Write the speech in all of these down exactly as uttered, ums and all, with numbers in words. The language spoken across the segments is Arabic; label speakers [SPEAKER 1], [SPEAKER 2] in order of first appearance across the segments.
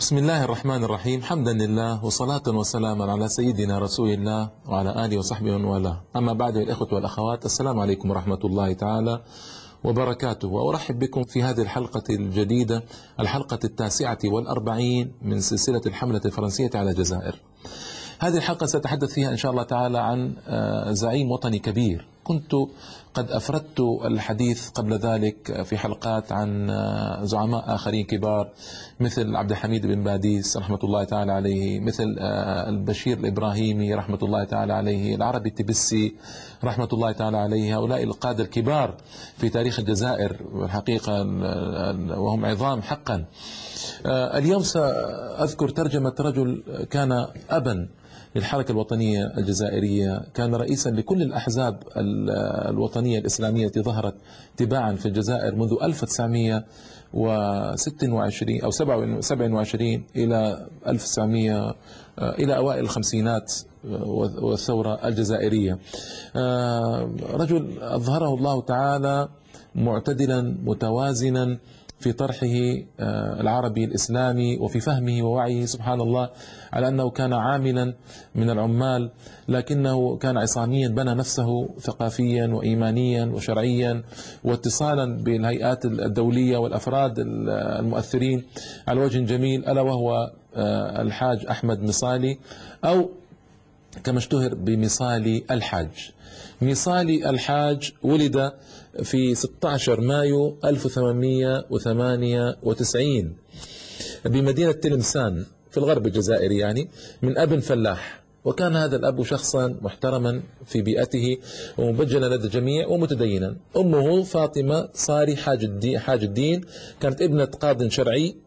[SPEAKER 1] بسم الله الرحمن الرحيم. حمدا لله وصلاة وسلاما على سيدنا رسول الله وعلى آله وصحبه ومن والاه. أما بعد، الإخوة والأخوات، السلام عليكم ورحمة الله تعالى وبركاته، وأرحب بكم في هذه الحلقة الجديدة، الحلقة التاسعة والأربعين من سلسلة الحملة الفرنسية على الجزائر. هذه الحلقة سأتحدث فيها إن شاء الله تعالى عن زعيم وطني كبير. كنت قد أفردت الحديث قبل ذلك في حلقات عن زعماء آخرين كبار مثل عبد الحميد بن باديس رحمة الله تعالى عليه، مثل البشير الإبراهيمي رحمة الله تعالى عليه، العربي التبسي رحمة الله تعالى عليه. هؤلاء القادة الكبار في تاريخ الجزائر الحقيقة، وهم عظام حقا. اليوم سأذكر ترجمة رجل كان أبا للحركة الوطنية الجزائرية، كان رئيسا لكل الأحزاب الوطنية الإسلامية التي ظهرت تباعا في الجزائر منذ ألف وتسعمئة وستة وعشرين أو سبعة وعشرين إلى ألف وتسعمئة إلى أوائل الخمسينات والثورة الجزائرية. رجل أظهره الله تعالى معتدلا متوازنا في طرحه العربي الإسلامي وفي فهمه ووعيه، سبحان الله، على أنه كان عاملا من العمال، لكنه كان عصاميا، بنى نفسه ثقافيا وإيمانيا وشرعيا واتصالا بالهيئات الدولية والأفراد المؤثرين على وجه جميل، ألا وهو الحاج أحمد مصالي، أو كما اشتهر بمصالي الحاج. مصالي الحاج ولد في ستة عشر مايو ألف وثمانمئة وثمانية وتسعين بمدينة تلمسان في الغرب الجزائري، يعني من أب فلاح. وكان هذا الأب شخصا محترما في بيئته ومبجلا لدى الجميع ومتدينا. أمه فاطمة صاري حاج الدين, حاج الدين كانت ابنة قاض شرعي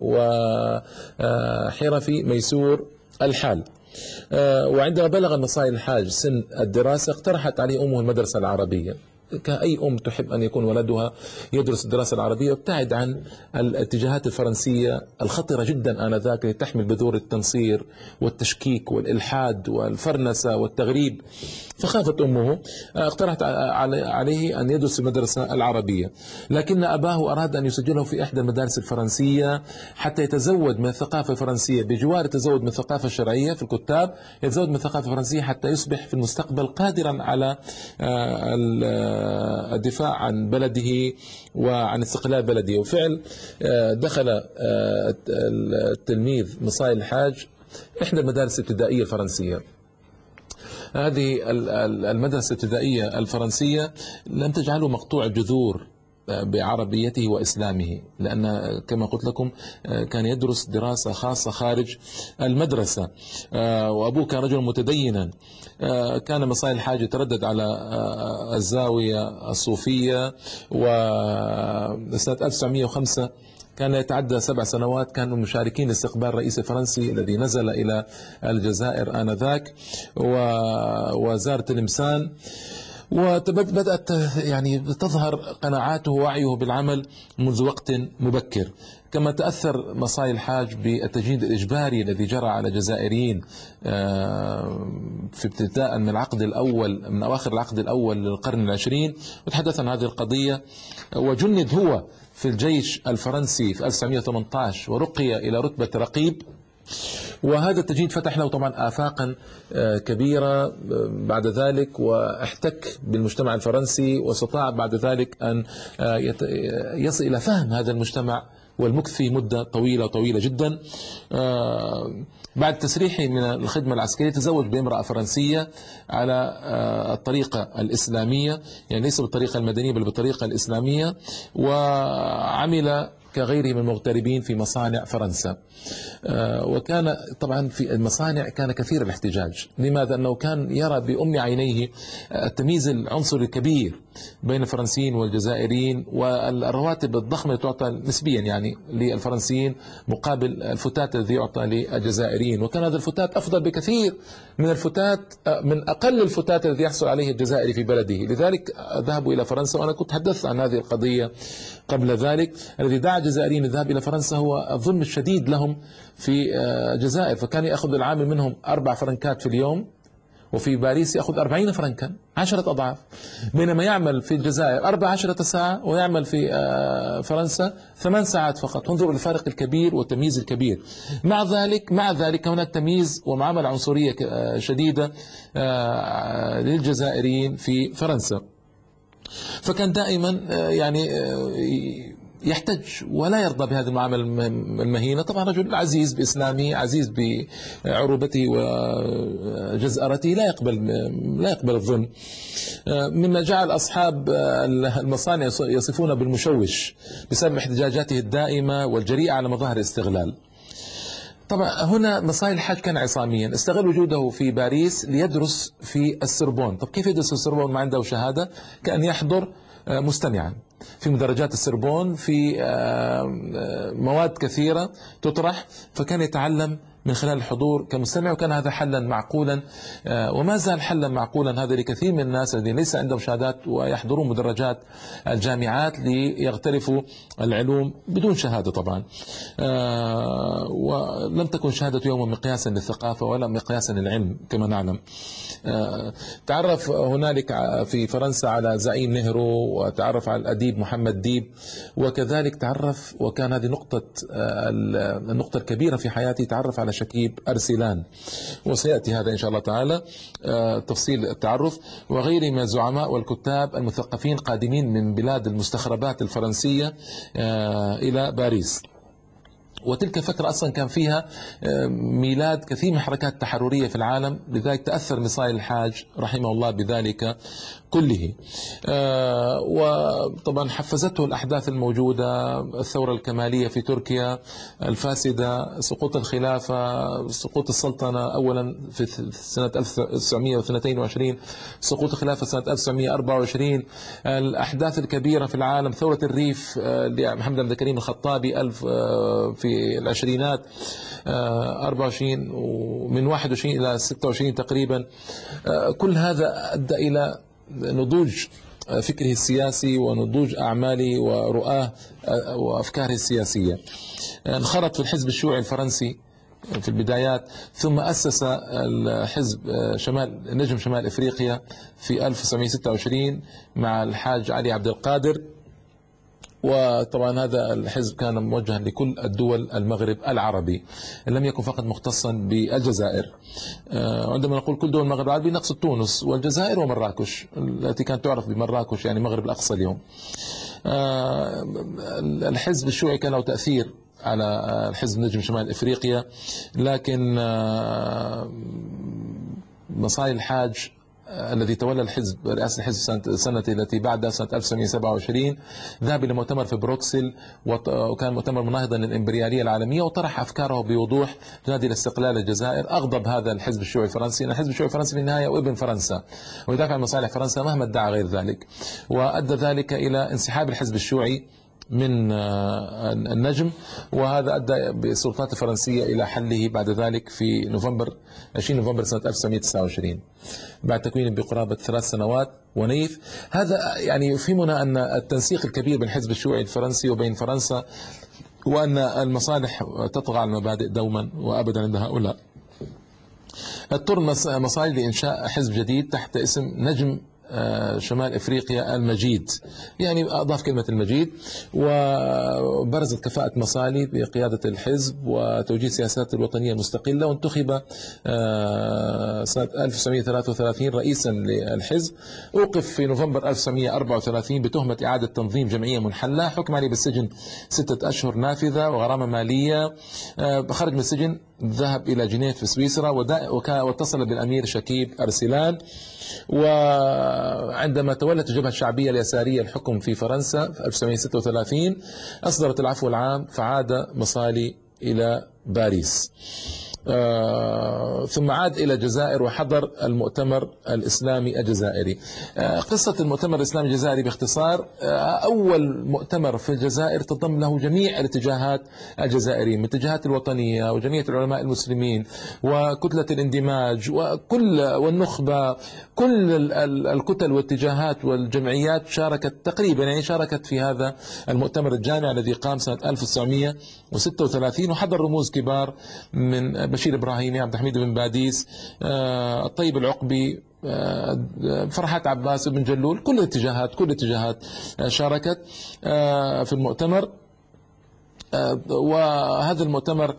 [SPEAKER 1] وحرفي ميسور الحال. وعندما بلغ مصالي الحاج سن الدراسة اقترحت عليه أمه المدرسة العربية، كأي أم تحب أن يكون ولدها يدرس الدراسة العربية وابتعد عن الاتجاهات الفرنسية الخطرة جدا آنذاك التي تحمل بذور التنصير والتشكيك والإلحاد والفرنسة والتغريب. فخافت أمه، اقترحت عليه أن يدرس المدرسة العربية، لكن أباه أراد أن يسجله في إحدى المدارس الفرنسية حتى يتزود من الثقافة الفرنسية، بجوار التزود من الثقافة الشرعية في الكتاب، يتزود من الثقافة الفرنسية حتى يصبح في المستقبل قادرا على الدفاع عن بلده وعن استقلال بلده. وفعل دخل التلميذ مصالي الحاج إحدى المدارس الابتدائية الفرنسية. هذه المدرسة الابتدائية الفرنسية لم تجعله مقطوع الجذور بعربيته وإسلامه، لأن كما قلت لكم كان يدرس دراسة خاصة خارج المدرسة، وأبوه كان رجل متدينا. كان مصالي الحاج يتردد على الزاوية الصوفية، وسنة ألف وتسعمئة وخمسة كان يتعدى سبع سنوات كانوا مشاركين لاستقبال الرئيس الفرنسي الذي نزل إلى الجزائر آنذاك وزار تلمسان. وبدأت يعني تظهر قناعاته ووعيه بالعمل منذ وقت مبكر. كما تأثر مصالي الحاج بالتجنيد الإجباري الذي جرى على جزائريين في ابتداء من العقد الأول، من أواخر العقد الأول للقرن العشرين، وتحدث عن هذه القضية. وجند هو في الجيش الفرنسي في ألف وتسعمئة وثمانية عشر ورقي إلى رتبة رقيب، وهذا التجنيد فتح له طبعا آفاقا كبيرة بعد ذلك، واحتك بالمجتمع الفرنسي، واستطاع بعد ذلك أن يصل إلى فهم هذا المجتمع والمكث فيه مدة طويلة طويلة جدا. بعد تسريحه من الخدمة العسكرية تزوج بامرأة فرنسية على الطريقة الإسلامية، يعني ليس بالطريقة المدنية بل بالطريقة الإسلامية، وعمل كغيره من المغتربين في مصانع فرنسا. وكان طبعا في المصانع كان كثير الاحتجاج. لماذا؟ أنه كان يرى بأم عينيه التمييز العنصري الكبير بين الفرنسيين والجزائريين، والرواتب الضخمة تعطى نسبيا يعني للفرنسيين مقابل الفتات الذي يعطى للجزائريين. وكان هذا الفتات أفضل بكثير من الفتات من أقل الفتات الذي يحصل عليه الجزائري في بلده. لذلك ذهبوا إلى فرنسا، وأنا كنت تحدثت عن هذه القضية قبل ذلك. الذي دعا الجزائريين الذهاب إلى فرنسا هو الظلم الشديد لهم في الجزائر، فكان يأخذ العامل منهم أربع فرنكات في اليوم، وفي باريس يأخذ أربعين فرنكا، عشرة أضعاف، بينما يعمل في الجزائر أربع عشرة ساعة ويعمل في فرنسا ثمان ساعات فقط. انظروا الفارق الكبير والتمييز الكبير. مع ذلك مع ذلك هناك تمييز ومعاملة عنصرية شديدة للجزائريين في فرنسا. فكان دائما يعني يحتج ولا يرضى بهذه المعاملة المهينة. طبعا رجل عزيز بإسلامه، عزيز بعروبته وجزأرته، لا يقبل لا يقبل الظلم، مما جعل أصحاب المصانع يصفونه بالمشوش بسبب احتجاجاته الدائمة والجريئة على مظاهر الاستغلال. طبعا هنا مصالح الحاج كان عصاميا، استغل وجوده في باريس ليدرس في السربون. طب كيف يدرس في السربون ما عنده شهادة؟ كأن يحضر مستمعا في مدرجات السربون، في مواد كثيرة تطرح، فكان يتعلم من خلال الحضور كمستمع، وكان هذا حلا معقولا وما زال حلا معقولا هذا لكثير من الناس الذين ليس عندهم شهادات ويحضرون مدرجات الجامعات ليغترفوا العلوم بدون شهادة طبعا. ولم تكن شهادة يوما مقياسا للثقافة ولا مقياسا للعلم كما نعلم. تعرف هنالك في فرنسا على زعيم نهرو، وتعرف على الأديب محمد ديب، وكذلك تعرف، وكان هذه نقطة النقطة الكبيرة في حياتي، تعرف على شكيب أرسلان، وسيأتي هذا إن شاء الله تعالى تفصيل التعرف، وغيره من الزعماء والكتاب المثقفين قادمين من بلاد المستخربات الفرنسية إلى باريس. وتلك الفترة أصلا كان فيها ميلاد كثير من الحركات التحررية في العالم، لذلك تأثر مصالح الحاج رحمه الله بذلك كله. وطبعا حفزته الأحداث الموجودة، الثورة الكمالية في تركيا الفاسدة، سقوط الخلافة، سقوط السلطنة أولا في سنة ألف وتسعمئة واثنين وعشرين، سقوط الخلافة سنة ألف وتسعمئة وأربعة وعشرين، الأحداث الكبيرة في العالم، ثورة الريف لمحمد عبد الكريم الخطابي ألف في العشرينات أربعة وعشرين، ومن واحد وعشرين إلى ستة وعشرين تقريبا. كل هذا أدى إلى نضوج فكره السياسي ونضوج أعماله ورؤاه وأفكاره السياسية. انخرط في الحزب الشيوعي الفرنسي في البدايات، ثم أسس الحزب شمال نجم شمال إفريقيا في ألف وتسعمئة وستة وعشرين مع الحاج علي عبد القادر. وطبعا هذا الحزب كان موجها لكل الدول المغرب العربي، لم يكن فقط مختصا بالجزائر. عندما نقول كل دول المغرب العربي نقصد تونس والجزائر ومراكش التي كانت تعرف بمراكش، يعني المغرب الأقصى اليوم. الحزب الشيوعي كان له تأثير على الحزب نجم شمال إفريقيا، لكن مصالح الحاج الذي تولى الحزب رئاسة الحزب السنة التي بعد سنة ألف وتسعمئة وسبعة وعشرين ذهب إلى مؤتمر في بروكسل، وكان مؤتمر مناهضا للإمبريالية العالمية، وطرح أفكاره بوضوح تنادي لاستقلال الجزائر. أغضب هذا الحزب الشيوعي الفرنسي، لأن الحزب الشيوعي الفرنسي في النهاية وابن فرنسا ويدافع عن مصالح فرنسا مهما ادعى غير ذلك، وأدى ذلك إلى انسحاب الحزب الشيوعي من النجم، وهذا أدى بالسلطات الفرنسية إلى حله بعد ذلك في نوفمبر عشرين نوفمبر سنة ألف وتسعمئة وتسعة وعشرين بعد تكوين بقرابة ثلاث سنوات ونيف. هذا يعني يفهمنا أن التنسيق الكبير بين الحزب الشيوعي الفرنسي وبين فرنسا، وأن المصالح تطغى على المبادئ دوما وأبدا عند هؤلاء. اضطر مصالح لإنشاء حزب جديد تحت اسم نجم شمال إفريقيا المجيد، يعني أضاف كلمة المجيد، وبرزت كفاءة مصالي بقيادة الحزب وتوجيه سياسات الوطنية المستقلة، وانتخب سنة ألف وتسعمئة وثلاثة وثلاثين رئيسا للحزب. أوقف في نوفمبر ألف وتسعمئة وأربعة وثلاثين بتهمة إعادة تنظيم جمعية منحلة، حكم عليه بالسجن ستة أشهر نافذة وغرامة مالية. خرج من السجن ذهب إلى جنيف في سويسرا، واتصل بالأمير شكيب أرسلان. وعندما تولت الجبهة الشعبية اليسارية الحكم في فرنسا في ألف وتسعمئة وستة وثلاثين أصدرت العفو العام، فعاد مصالي إلى باريس. آه ثم عاد إلى الجزائر وحضر المؤتمر الإسلامي الجزائري. آه قصة المؤتمر الإسلامي الجزائري باختصار، آه أول مؤتمر في الجزائر تضم له جميع الاتجاهات الجزائرية، من الاتجاهات الوطنية وجمعية العلماء المسلمين وكتلة الاندماج وكل والنخبة، كل الكتل والاتجاهات والجمعيات شاركت تقريبا، يعني شاركت في هذا المؤتمر الجامعي الذي قام سنة ألف وتسعمئة وستة وثلاثين، وحضر رموز كبار من بشير إبراهيمي، عبد الحميد بن باديس، الطيب العقبي، فرحات عباس بن جلول، كل الاتجاهات كل الاتجاهات شاركت في المؤتمر. وهذا المؤتمر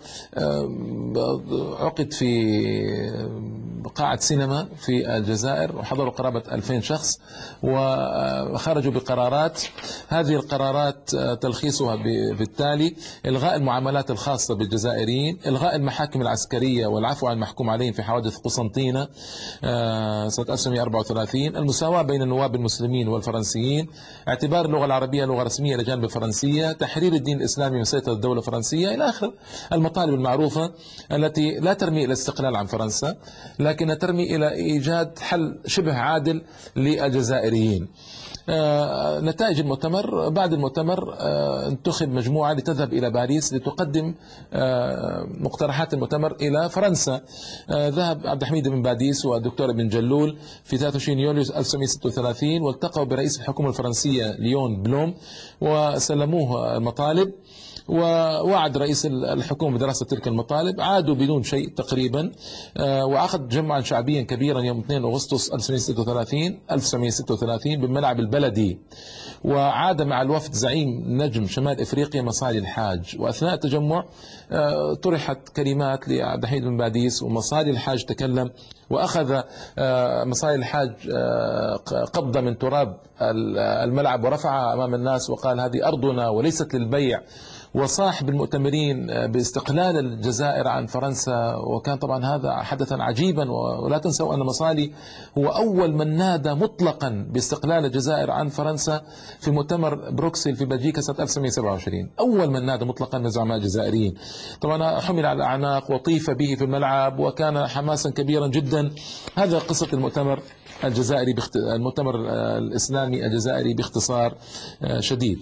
[SPEAKER 1] عقد في قاعة سينما في الجزائر، وحضروا قرابة ألفين شخص وخرجوا بقرارات. هذه القرارات تلخيصها بالتالي: إلغاء المعاملات الخاصة بالجزائريين، إلغاء المحاكم العسكرية والعفو عن المحكوم عليهم في حوادث قسنطينة سنة ألف وتسعمئة وأربعة وثلاثين، المساواة بين النواب المسلمين والفرنسيين، اعتبار اللغة العربية لغة رسمية لجانب الفرنسية، تحرير الدين الإسلامي من سيطرة الدولة الفرنسية، إلى آخر المطالب المعروفة التي لا ترمي إلى الاستقلال عن فرنسا، لكن ترمي إلى إيجاد حل شبه عادل للجزائريين. آه نتائج المؤتمر: بعد المؤتمر آه انتخب مجموعة لتذهب إلى باريس لتقدم آه مقترحات المؤتمر إلى فرنسا. آه ذهب عبد الحميد بن باديس والدكتور ابن جلول في ثلاثة وعشرين يوليو ألف وتسعمئة وستة وثلاثين، والتقوا برئيس الحكومة الفرنسية ليون بلوم وسلموه المطالب، ووعد رئيس الحكومة بدراسة تلك المطالب. عادوا بدون شيء تقريبا، وعقد جمعا شعبيا كبيرا يوم اثنين أغسطس ألف وتسعمئة وستة وثلاثين بالملعب البلدي، وعاد مع الوفد زعيم نجم شمال إفريقيا مصالي الحاج. وأثناء التجمع طرحت كلمات لعبد الحميد بن باديس، ومصالي الحاج تكلم وأخذ مصالي الحاج قبضة من تراب الملعب ورفعها أمام الناس وقال: هذه أرضنا وليست للبيع. وصاح بالمؤتمرين باستقلال الجزائر عن فرنسا، وكان طبعا هذا حدثا عجيبا. ولا تنسوا أن مصالي هو أول من نادى مطلقا باستقلال الجزائر عن فرنسا في مؤتمر بروكسل في بلجيكا سنة ألف وتسعمئة وسبعة وعشرين، أول من نادى مطلقا من زعماء الجزائريين. طبعا حمل على الأعناق وطيف به في الملعب، وكان حماسا كبيرا جدا. هذا قصة المؤتمر الجزائري بخت... المؤتمر الإسلامي الجزائري باختصار شديد.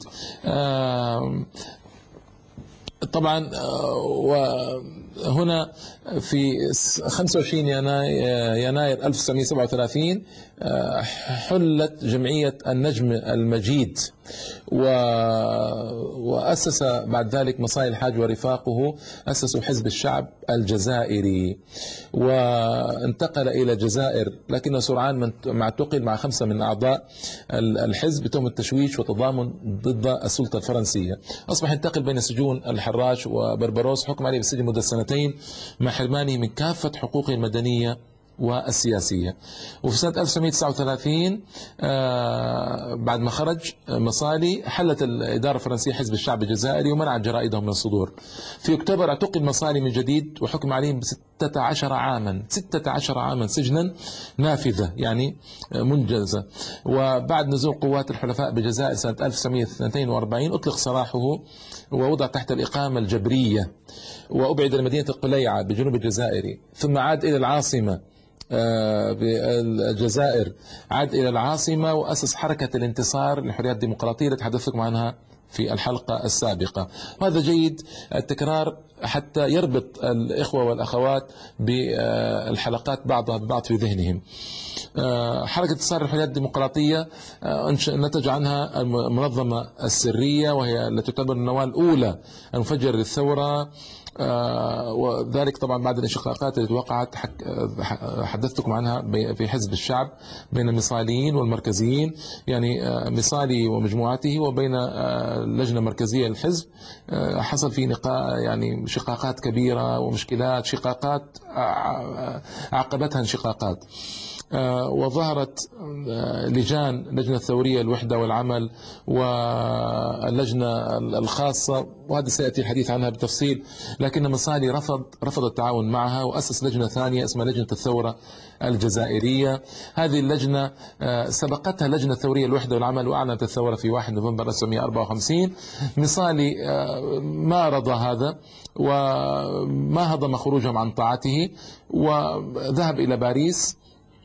[SPEAKER 1] طبعا وهنا في خمسة وعشرين يناير ألف وتسعمئة وسبعة وثلاثين حلت جمعية النجم المجيد، وأسس بعد ذلك مصالي الحاج ورفاقه أسسوا حزب الشعب الجزائري، وانتقل إلى الجزائر، لكنه سرعان ما اعتقل مع خمسة من أعضاء الحزب بتهم التشويش وتضامن ضد السلطة الفرنسية. أصبح ينتقل بين سجون الحراش وبربروس، حكم عليه بالسجن مدة سنتين مع حرمانه من كافة حقوقه المدنية والسياسية. وفي سنة ألف وتسعمئة وتسعة وثلاثين آه بعد ما خرج مصالي، حلت الإدارة الفرنسية حزب الشعب الجزائري ومنعت جرائدهم من الصدور. في أكتوبر اعتقل مصالي من جديد وحكم عليهم بستة عشر عاما ستة عشر عاما سجنا نافذة، يعني منجزة. وبعد نزول قوات الحلفاء بالجزائر سنة ألف وتسعمئة واثنين وأربعين أطلق سراحه ووضع تحت الإقامة الجبرية، وأبعد لمدينة القليعة بجنوب الجزائر، ثم عاد إلى العاصمة بالجزائر، عاد إلى العاصمة وأسس حركة الانتصار للحريات الديمقراطية اللي تحدثتكم عنها في الحلقة السابقة. وهذا جيد التكرار حتى يربط الإخوة والأخوات بالحلقات بعضها ببعض في ذهنهم. حركة انتصار الحريات الديمقراطية نتج عنها المنظمة السرية، وهي التي تعتبر النواة الأولى المفجر للثورة، وذلك طبعا بعد الانشقاقات التي وقعت حدثتكم عنها في حزب الشعب بين المصاليين والمركزيين، يعني مصالي ومجموعته وبين اللجنة المركزية للحزب. حصل في نقاء يعني شقاقات كبيرة ومشكلات، شقاقات عقبتها انشقاقات. وظهرت لجان لجنة الثورية الوحدة والعمل واللجنة الخاصة، وهذا سيأتي الحديث عنها بالتفصيل، لكن مصالي رفض رفض التعاون معها وأسس لجنة ثانية اسمها لجنة الثورة الجزائرية. هذه اللجنة سبقتها لجنة الثورية الوحدة والعمل وأعلنت الثورة في واحد نوفمبر ألف وتسعمئة وأربعة وخمسين. مصالي ما رضى هذا وما هضم خروجهم عن طاعته، وذهب إلى باريس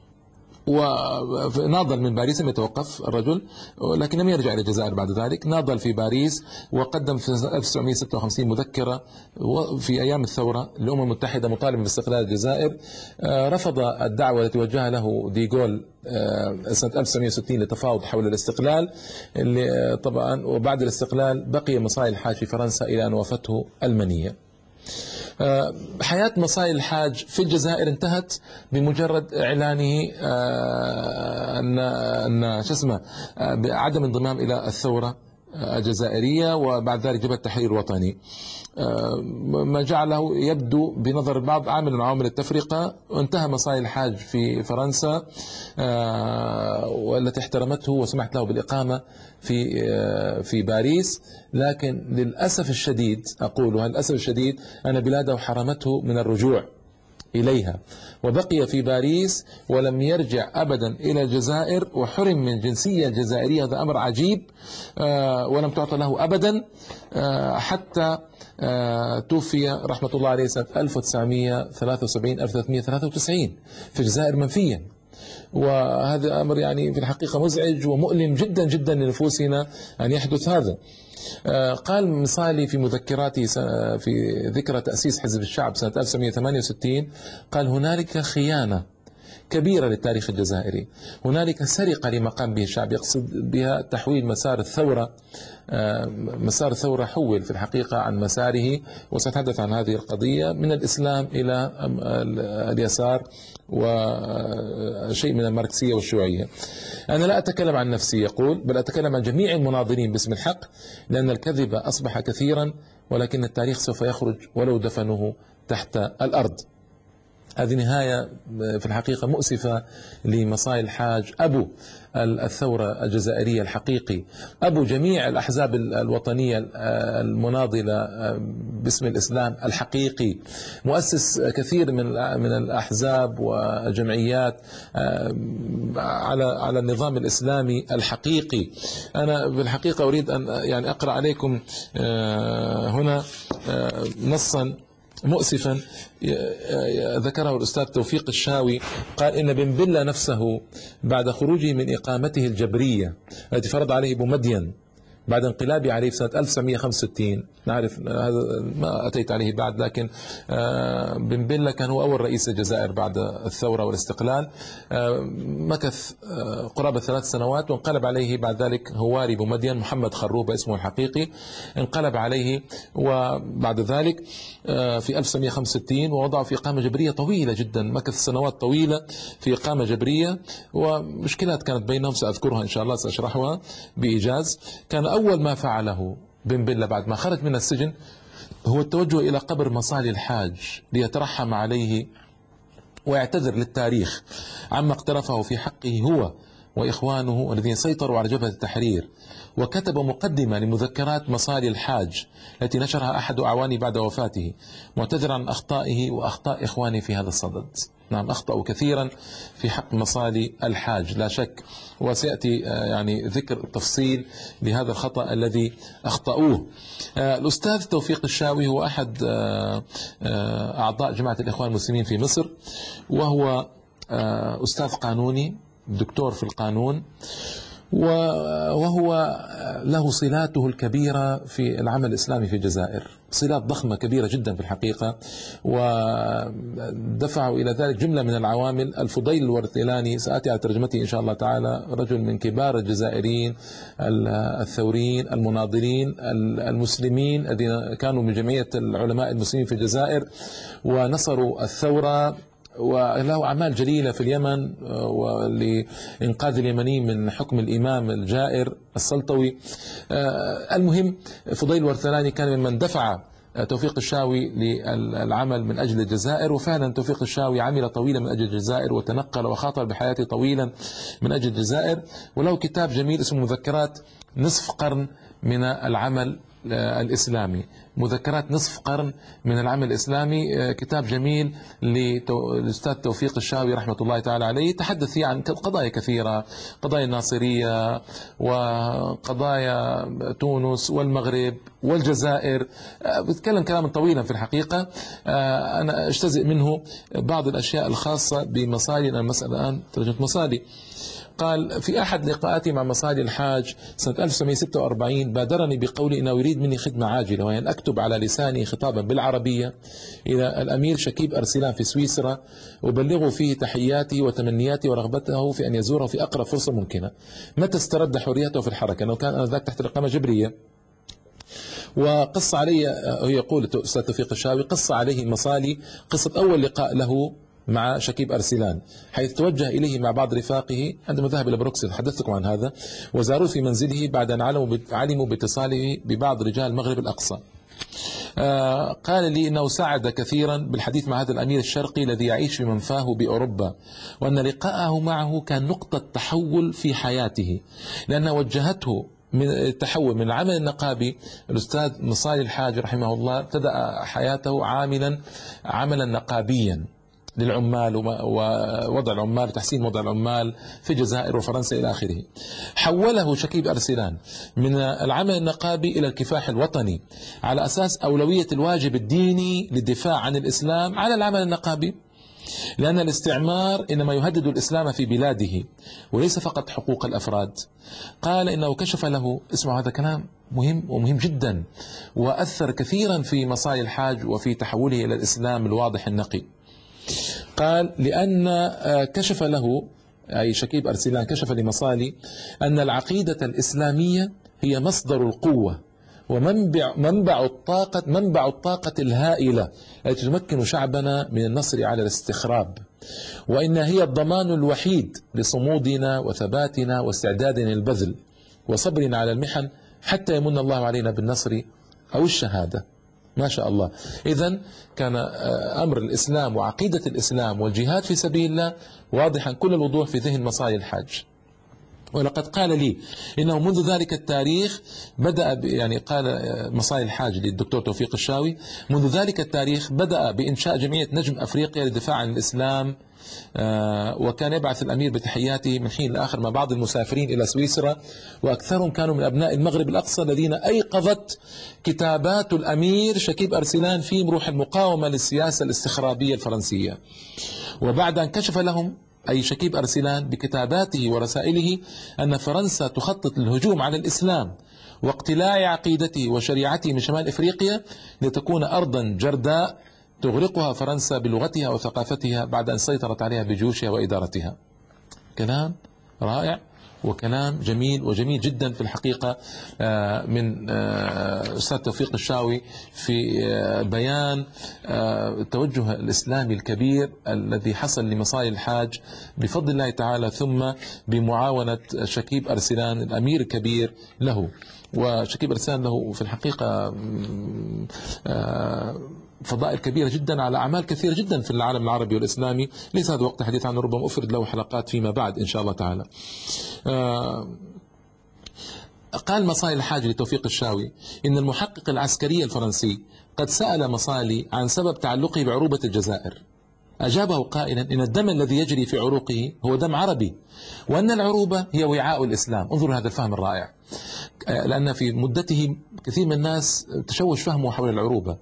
[SPEAKER 1] وناضل من باريس، لم يتوقف الرجل لكن لم يرجع إلى الجزائر بعد ذلك. ناضل في باريس وقدم في ألف وتسعمئة وستة وخمسين مذكرة في أيام الثورة للأمم المتحدة مطالبا باستقلال الجزائر. رفض الدعوة التي وجهها له ديغول سنة ألف وتسعمئة وستين للتفاوض حول الاستقلال، اللي طبعا وبعد الاستقلال بقي مصالي الحاج في فرنسا إلى أن وافته المنية. حياة مصالي الحاج في الجزائر انتهت بمجرد إعلانه أن أن شو اسمه بعدم انضمام إلى الثورة الجزائرية، وبعد ذلك جبهة التحرير الوطني، ما جعله يبدو بنظر البعض عامل من عوامل التفرقة. وانتهى مصالي الحاج في فرنسا والتي احترمته وسمحت له بالإقامة في في باريس، لكن للأسف الشديد أقول للأسف الشديد أن بلاده حرمته من الرجوع إليها، وبقي في باريس ولم يرجع أبدا إلى الجزائر، وحرم من جنسية جزائرية. هذا أمر عجيب، ولم تعطى له أبدا حتى توفي رحمة الله عليه سنة ألف وتسعمئة وثلاثة وسبعين ألف وثلاثمئة وثلاثة وتسعين في الجزائر منفيا. وهذا أمر يعني في الحقيقة مزعج ومؤلم جدا جدا لنفوسنا أن يحدث هذا. قال مصالي في مذكراته في ذكرى تأسيس حزب الشعب سنة ألف وتسعمئة وثمانية وستين، قال: هنالك خيانة كبيرة للتاريخ الجزائري، هنالك سرقة لما قام به الشعب، يقصد بها تحويل مسار الثورة. مسار الثورة حول في الحقيقة عن مساره، وسأتحدث عن هذه القضية، من الإسلام إلى اليسار وشيء من الماركسية والشيوعية. أنا لا أتكلم عن نفسي يقول، بل أتكلم عن جميع المناضلين باسم الحق، لأن الكذب أصبح كثيرا، ولكن التاريخ سوف يخرج ولو دفنوه تحت الأرض. هذه نهاية في الحقيقة مؤسفة لمصالي الحاج، أبو الثورة الجزائرية الحقيقي، أبو جميع الأحزاب الوطنية المناضلة باسم الإسلام الحقيقي، مؤسس كثير من من الأحزاب والجمعيات على على النظام الإسلامي الحقيقي. أنا بالحقيقة أريد أن يعني أقرأ عليكم هنا نصا مؤسفا ذكره الأستاذ توفيق الشاوي، قال إن بن بلة نفسه بعد خروجه من إقامته الجبرية التي فرض عليه بومدين بعد انقلابه عليه في سنة ألف وتسعمئة وخمسة وستين، نعرف هذا ما أتيت عليه بعد، لكن بن بلة كان هو أول رئيس الجزائر بعد الثورة والاستقلال، مكث قرابة ثلاث سنوات، وانقلب عليه بعد ذلك هواري بومدين محمد خروبة اسمه الحقيقي، انقلب عليه وبعد ذلك في ألف وتسعمئة وخمسة وستين ووضعه في إقامة جبرية طويلة جدا، مكث سنوات طويلة في إقامة جبرية، ومشكلات كانت بينهم سأذكرها إن شاء الله، سأشرحها بإيجاز. كان أول ما فعله بن بلة بعد ما خرج من السجن هو التوجه إلى قبر مصالي الحاج ليترحم عليه ويعتذر للتاريخ عما اقترفه في حقه هو وإخوانه الذين سيطروا على جبهة التحرير، وكتب مقدمة لمذكرات مصالي الحاج التي نشرها أحد أعوانه بعد وفاته، معتذرا عن أخطائه وأخطاء إخوانه في هذا الصدد. نعم، أخطأوا كثيرا في حق مصالي الحاج لا شك، وسيأتي يعني ذكر تفصيل لهذا الخطأ الذي أخطأوه. الأستاذ توفيق الشاوي هو أحد أعضاء جماعة الإخوان المسلمين في مصر، وهو أستاذ قانوني دكتور في القانون، وهو له صلاته الكبيرة في العمل الإسلامي في الجزائر، صلات ضخمة كبيرة جدا في الحقيقة، ودفعوا إلى ذلك جملة من العوامل. الفضيل الورثلاني سآتي على ترجمته إن شاء الله تعالى، رجل من كبار الجزائريين الثوريين المناضلين المسلمين الذين كانوا من جمعية العلماء المسلمين في الجزائر ونصروا الثورة، وله أعمال جليلة في اليمن ولإنقاذ اليمنيين من حكم الإمام الجائر السلطوي. المهم، فضيل ورثلاني كان ممن دفع توفيق الشاوي للعمل من أجل الجزائر، وفعلا توفيق الشاوي عمل طويلا من أجل الجزائر وتنقل وخاطر بحياته طويلا من أجل الجزائر، وله كتاب جميل اسمه مذكرات نصف قرن من العمل الإسلامي. مذكرات نصف قرن من العمل الإسلامي، كتاب جميل للأستاذ توفيق الشاوي رحمة الله تعالى عليه، تحدث فيه عن قضايا كثيرة، قضايا الناصرية وقضايا تونس والمغرب والجزائر، بتكلم كلاما طويلا في الحقيقة. أنا أجتزئ منه بعض الأشياء الخاصة بمصالي. المسألة الآن ترجمة مصالي. قال في أحد لقاءاتي مع مصالي الحاج سنة ألف وتسعمئة وستة وأربعين بادرني بقولي إنه يريد مني خدمة عاجلة، وأن أكتب على لساني خطابا بالعربية إلى الأمير شكيب أرسلان في سويسرا أبلغه فيه تحياتي وتمنياتي ورغبته في أن يزوره في أقرب فرصة ممكنة متى استرد حريته في الحركة، أنه كان آنذاك تحت الإقامة جبرية، وقص علي، يقول أستاذ توفيق الشاوي، قص عليه مصالي قصة أول لقاء له مع شكيب أرسلان، حيث توجه إليه مع بعض رفاقه عندما ذهب إلى بروكسل، حدثتكم عن هذا، وزاروه في منزله بعد أن علموا باتصاله ببعض رجال المغرب الأقصى. آه قال لي إنه ساعد كثيرا بالحديث مع هذا الأمير الشرقي الذي يعيش في منفاه بأوروبا، وأن لقاءه معه كان نقطة تحول في حياته، لأنه وجهته من التحول من العمل النقابي. الأستاذ مصالي الحاج رحمه الله ابتدأ حياته عاملا عملا نقابيا للعمال ووضع العمال وتحسين وضع العمال في الجزائر وفرنسا إلى آخره. حوله شكيب أرسلان من العمل النقابي إلى الكفاح الوطني على أساس أولوية الواجب الديني للدفاع عن الإسلام على العمل النقابي، لأن الاستعمار إنما يهدد الإسلام في بلاده وليس فقط حقوق الأفراد. قال إنه كشف له، اسمعوا هذا كلام مهم ومهم جدا، وأثر كثيرا في مصالي الحاج وفي تحوله إلى الإسلام الواضح النقي. قال لأن كشف له، أي شكيب أرسلان كشف لمصالي أن العقيدة الإسلامية هي مصدر القوة ومنبع منبع الطاقة منبع الطاقة الهائلة التي تمكن شعبنا من النصر على الاستخراب، وإن هي الضمان الوحيد لصمودنا وثباتنا واستعدادنا للبذل وصبرنا على المحن حتى يمن الله علينا بالنصر أو الشهادة. ما شاء الله. إذن كان أمر الإسلام وعقيدة الإسلام والجهاد في سبيل الله واضحا كل الوضوح في ذهن مصالي الحاج. ولقد قال لي إنه منذ ذلك التاريخ بدأ، يعني قال مصالي الحاج للدكتور توفيق الشاوي، منذ ذلك التاريخ بدأ بإنشاء جمعية نجم أفريقيا للدفاع عن الإسلام، وكان يبعث الأمير بتحياته من حين لآخر مع بعض المسافرين إلى سويسرا، وأكثرهم كانوا من أبناء المغرب الأقصى الذين أيقظت كتابات الأمير شكيب أرسلان في روح المقاومة للسياسة الاستخرابية الفرنسية. وبعد أن كشف لهم أي شكيب أرسلان بكتاباته ورسائله أن فرنسا تخطط للهجوم على الإسلام واقتلاع عقيدته وشريعته من شمال إفريقيا لتكون أرضا جرداء تغرقها فرنسا بلغتها وثقافتها بعد أن سيطرت عليها بجيوشها وإدارتها. كلام رائع وكلام جميل وجميل جدا في الحقيقة من أستاذ توفيق الشاوي في بيان التوجه الإسلامي الكبير الذي حصل لمصالي الحاج بفضل الله تعالى، ثم بمعاونة شكيب أرسلان الأمير الكبير له. وشكيب أرسلان له في الحقيقة فضائل كبيرة جدا على أعمال كثيرة جدا في العالم العربي والإسلامي، ليس هذا وقت الحديث عنه، ربما أفرد له حلقات فيما بعد إن شاء الله تعالى. قال مصالي الحاج لتوفيق الشاوي إن المحقق العسكري الفرنسي قد سأل مصالي عن سبب تعلقه بعروبة الجزائر، أجابه قائلا إن الدم الذي يجري في عروقه هو دم عربي، وأن العروبة هي وعاء الإسلام. انظروا هذا الفهم الرائع، لأن في مدته كثير من الناس تشوش فهمه حول العروبة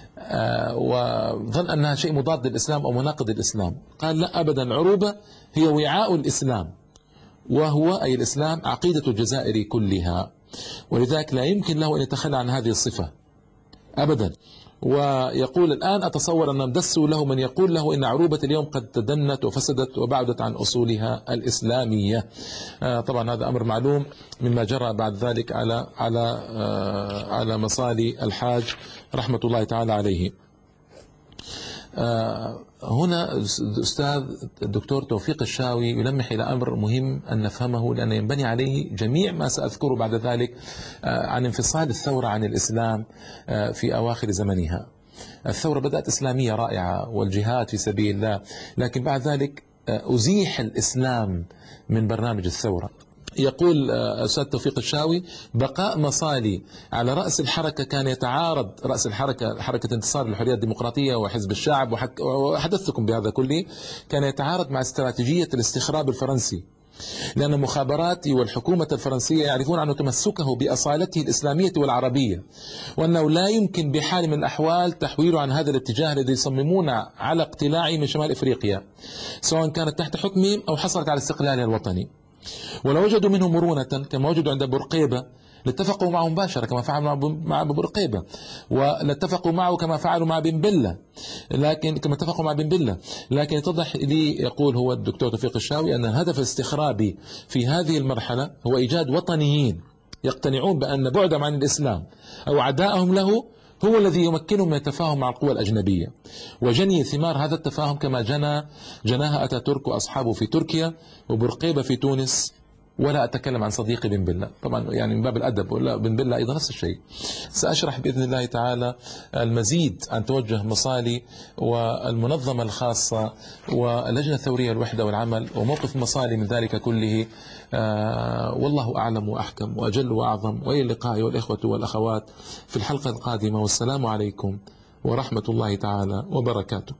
[SPEAKER 1] وظن أنها شيء مضاد للإسلام أو مناقض الإسلام. قال لا أبدا، العروبة هي وعاء الإسلام، وهو أي الإسلام عقيدة الجزائر كلها، ولذلك لا يمكن له أن يتخلى عن هذه الصفة أبدا. ويقول الآن أتصور أن دسوا له من يقول له إن عروبة اليوم قد تدنت وفسدت وبعدت عن أصولها الإسلامية. آه طبعا هذا أمر معلوم مما جرى بعد ذلك على على آه على مصالي الحاج رحمة الله تعالى عليه. آه هنا الأستاذ الدكتور توفيق الشاوي يلمح إلى أمر مهم أن نفهمه، لأن ينبني عليه جميع ما سأذكره بعد ذلك آه عن انفصال الثورة عن الإسلام آه في أواخر زمنها. الثورة بدأت إسلامية رائعة والجهاد في سبيل الله، لكن بعد ذلك آه أزيح الإسلام من برنامج الثورة. يقول أستاذ توفيق الشاوي بقاء مصالي على رأس الحركة كان يتعارض، رأس الحركة حركة انتصار للحرية الديمقراطية وحزب الشعب، وحدثتكم بهذا كله، كان يتعارض مع استراتيجية الاستخراب الفرنسي، لأن المخابرات والحكومة الفرنسية يعرفون أن تمسكه بأصالته الإسلامية والعربية، وأنه لا يمكن بحال من الأحوال تحويله عن هذا الاتجاه الذي يصممون على اقتلاعه من شمال إفريقيا، سواء كانت تحت حكمهم أو حصلت على استقلالها الوطني. ولو وجدوا منه مرونة كما وجدوا عند بورقيبة لاتفقوا معه مباشرة كما فعلوا مع بورقيبة، ولاتفقوا معه كما فعلوا مع بن بلة، لكن كما اتفقوا مع بن بلة. لكن يتضح لي، يقول هو الدكتور توفيق الشاوي، أن الهدف الاستخرابي في هذه المرحلة هو إيجاد وطنيين يقتنعون بأن بعدهم عن الإسلام أو عداءهم له هو الذي يمكنهم من التفاهم مع القوى الأجنبية، وجني ثمار هذا التفاهم كما جنى جناها أتاتورك وأصحابه في تركيا وبرقيبة في تونس. ولا أتكلم عن صديقي بن بلة طبعا، يعني من باب الأدب، ولا بن بلة أيضا نفس الشيء. سأشرح بإذن الله تعالى المزيد عن توجه مصالي والمنظمة الخاصة واللجنة الثورية الوحدة والعمل وموقف مصالي من ذلك كله. آه والله أعلم وأحكم وأجل وأعظم، وإلى اللقاء والإخوة والأخوات في الحلقة القادمة، والسلام عليكم ورحمة الله تعالى وبركاته.